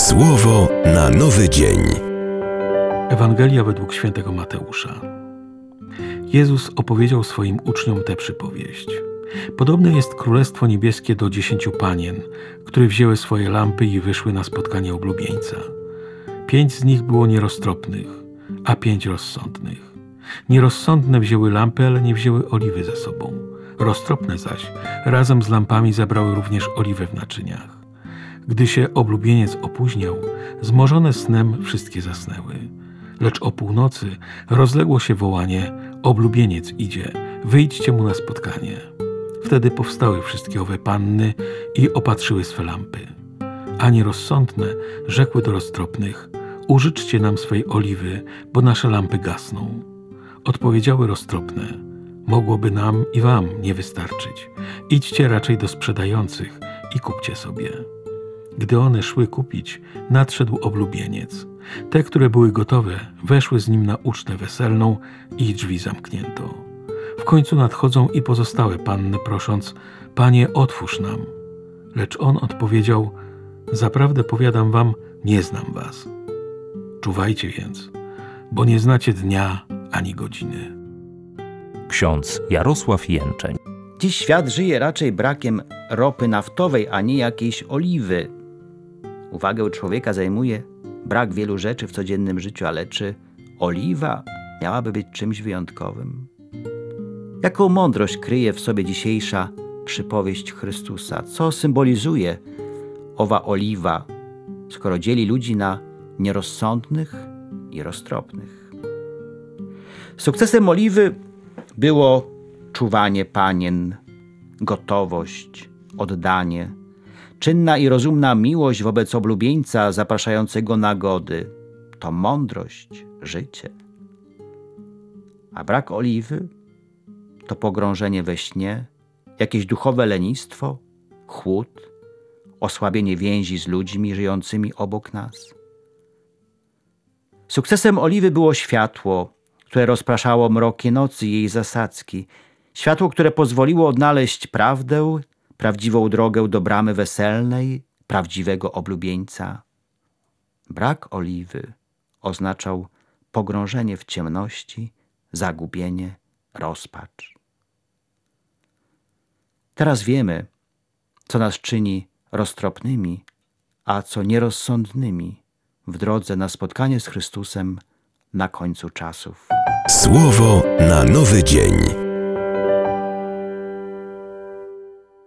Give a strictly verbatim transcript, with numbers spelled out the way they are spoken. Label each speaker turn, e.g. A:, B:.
A: Słowo na nowy dzień.
B: Ewangelia według świętego Mateusza. Jezus opowiedział swoim uczniom tę przypowieść. Podobne jest Królestwo Niebieskie do dziesięciu panien, które wzięły swoje lampy i wyszły na spotkanie oblubieńca. Pięć z nich było nieroztropnych, a pięć rozsądnych. Nierozsądne wzięły lampy, ale nie wzięły oliwy ze sobą. Roztropne zaś razem z lampami zabrały również oliwę w naczyniach. Gdy się oblubieniec opóźniał, zmorzone snem wszystkie zasnęły. Lecz o północy rozległo się wołanie: oblubieniec idzie, wyjdźcie mu na spotkanie. Wtedy powstały wszystkie owe panny i opatrzyły swe lampy. A nierozsądne rzekły do roztropnych: użyczcie nam swej oliwy, bo nasze lampy gasną. Odpowiedziały roztropne: mogłoby nam i wam nie wystarczyć. Idźcie raczej do sprzedających i kupcie sobie. Gdy one szły kupić, nadszedł oblubieniec. Te, które były gotowe, weszły z nim na ucztę weselną i drzwi zamknięto. W końcu nadchodzą i pozostałe panny, prosząc: Panie, otwórz nam. Lecz on odpowiedział: zaprawdę powiadam wam, nie znam was. Czuwajcie więc, bo nie znacie dnia ani godziny.
C: Ksiądz Jarosław Jęczeń.
D: Dziś świat żyje raczej brakiem ropy naftowej, a nie jakiejś oliwy. Uwagę człowieka zajmuje brak wielu rzeczy w codziennym życiu, ale czy oliwa miałaby być czymś wyjątkowym? Jaką mądrość kryje w sobie dzisiejsza przypowieść Chrystusa? Co symbolizuje owa oliwa, skoro dzieli ludzi na nierozsądnych i roztropnych? Sukcesem oliwy było czuwanie panien, gotowość, oddanie, czynna i rozumna miłość wobec oblubieńca zapraszającego na gody. To mądrość, życie. A brak oliwy to pogrążenie we śnie, jakieś duchowe lenistwo, chłód, osłabienie więzi z ludźmi żyjącymi obok nas. Sukcesem oliwy było światło, które rozpraszało mroki nocy i jej zasadzki. Światło, które pozwoliło odnaleźć prawdę, prawdziwą drogę do bramy weselnej, prawdziwego oblubieńca. Brak oliwy oznaczał pogrążenie w ciemności, zagubienie, rozpacz. Teraz wiemy, co nas czyni roztropnymi, a co nierozsądnymi w drodze na spotkanie z Chrystusem na końcu czasów.
A: Słowo na nowy dzień.